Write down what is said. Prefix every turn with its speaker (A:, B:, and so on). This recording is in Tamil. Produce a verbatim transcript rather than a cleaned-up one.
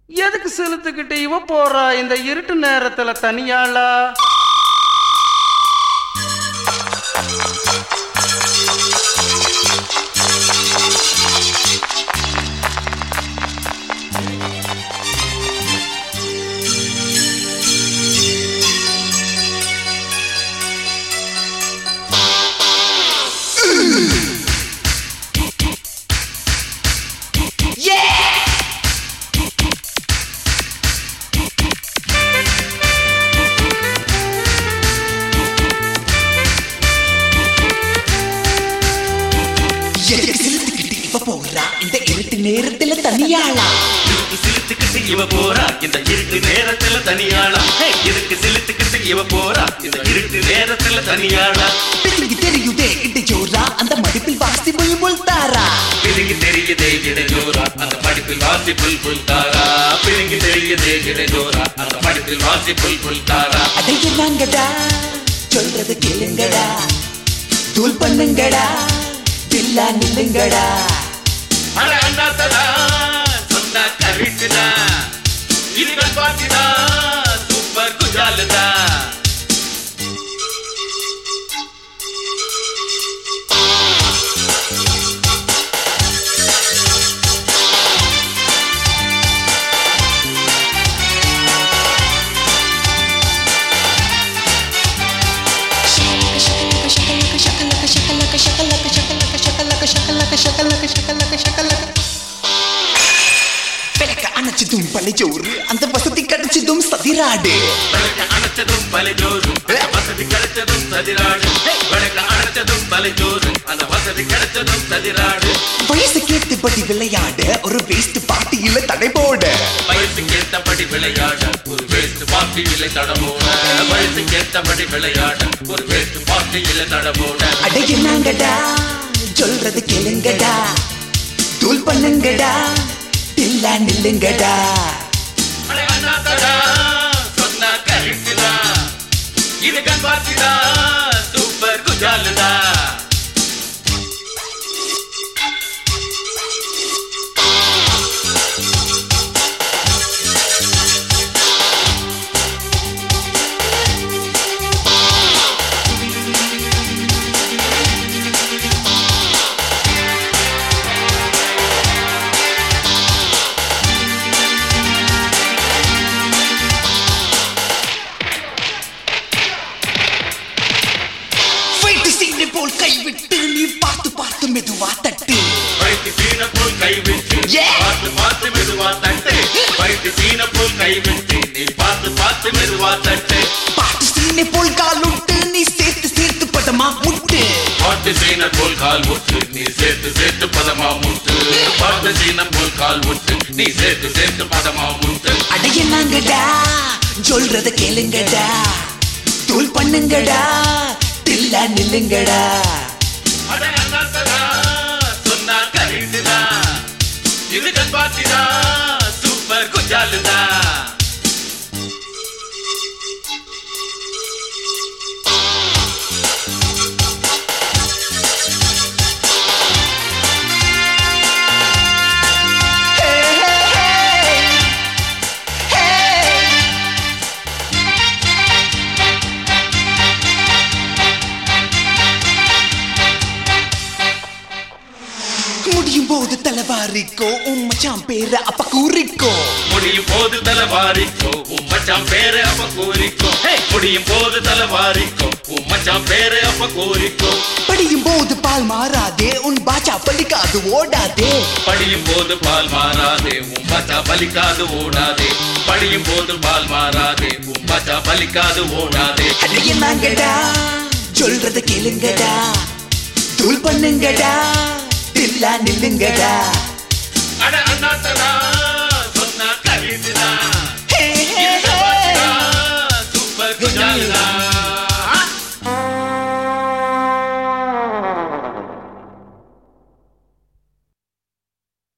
A: எதுக்கு செலுத்துக்கிட்டு இவ போறா இந்த இருட்டு நேரத்துல தனியாளா?
B: இந்த இருட்டு நேரத்துல தனியாளா
C: இதுக்கு சிலுத்துக்கிட்டு இவ போறா இந்த இருட்டு நேரத்துல தனியாளா இதுக்கு சிலுத்துக்கிட்டு இவ போறா இந்த இருட்டு நேரத்துல தனியாளா
B: பிறகு தெரியுதே இட ஜோரா அந்த மடிப்பில் வாசி புல் புல் தாரா
C: பிறகு தெரியுதே இட ஜோரா அந்த மடிப்பில் வாசி புல் புல் தாரா பிறகு தெரியுதே இட ஜோரா அந்த மடிப்பில் வாசி புல் புல் தாரா
B: அடைய நாங்கடா சொல்றது கேளுங்கடா தூள் பண்ணுங்கடா தில்லா நில்லுங்கடா
C: அட அண்ணாத்தடா சொன்னா கரெக்ட்டுடா இதுகள் பாத்திடா சூப்பர் குஜாலுடா
B: அணைச்சதும் பழைச்சோறு அந்த வசதி கிடைச்சதும் சதிராடு
C: அணைச்சதும் பழைச்சோறு வசதி கிடைச்சதும் சதிராடு அணைச்சதும் பழைச்சோறு அந்த வசதி கிடைச்சதும் சதிராடு
B: வயசு கேட்டபடி விளையாட ஒரு வேஸ்ட் பார்ட்டியில தடை போட
C: வயசு கேட்டபடி விளையாட ஒரு வேஸ்ட் பார்ட்டியில தடை போட வயசு கேட்டபடி விளையாட ஒரு வேஸ்ட் பார்ட்டியில தடை போட
B: அடைய நாங்கடா சொல்றது கேளுங்கடா தூள் பண்ணுங்கடா இல்லா நில்லுங்கடா
C: அட அண்ணாத்தடா சொன்னா கரெக்ட்டுடா இதுகள் பாத்திடா சூப்பர் குஜாலுடா
B: போல் கைவிட்டு நீ பார்த்து பார்த்து மெதுவா தட்டு
C: வைத்து சீன போல் கைவிட்டு பார்த்து பார்த்து மெதுவா தட்டு வைத்து சீன போல் கைவிட்டு நீ பார்த்து பார்த்து மெதுவா தட்டு
B: பாட்டு சீனை போல் கால் விட்டு நீ சேர்த்து சேர்த்து பதமா முட்டு
C: பாட்டு சீன போல் கால் விட்டு நீ சேர்த்து சேர்த்து பதமா முட்டு பாட்டு சீன போல் கால் விட்டு நீ சேர்த்து சேர்த்து பதமா முட்டு
B: அடைய நாங்கடா சொல்றத கேளுங்கடா தூள் பண்ணுங்கடா தில்லா நில்லுங்கடா
C: அட அண்ணாத்தடா சொன்னா கரெக்ட்டுடா இதுகள் பாத்திடா சூப்பர் குஜாலுடா
B: முடியும் போது தலைவாரிக்கோ உம்மச்சாம் பேர அப்ப கூறிக்கோ
C: முடியும் போது தலைவாரிக்கோ உம்மச்சாம் பேரு அப்ப கூறிக்கோ முடியும் போது தலைவாரிக்கோ உம்மச்சாம் பேரு அப்ப கூறிக்கோ
B: படியும் போது பால் மாறாதே உன் பாச்சா பலிக்காது ஓடாதே
C: படியும் போது பால் மாறாதே உன் பாச்சா பலிக்காது ஓடாதே படியும் போது பால் மாறாதே உன் பாச்சா பலிக்காது ஓடாதே
B: அடைய நாங்கடா சொல்றத கேளுங்கடா தூள் பண்ணுங்கடா இல்லா நில்லுங்கடா
C: அட அண்ணாத்தடா சொன்னா கரெக்ட்டுடா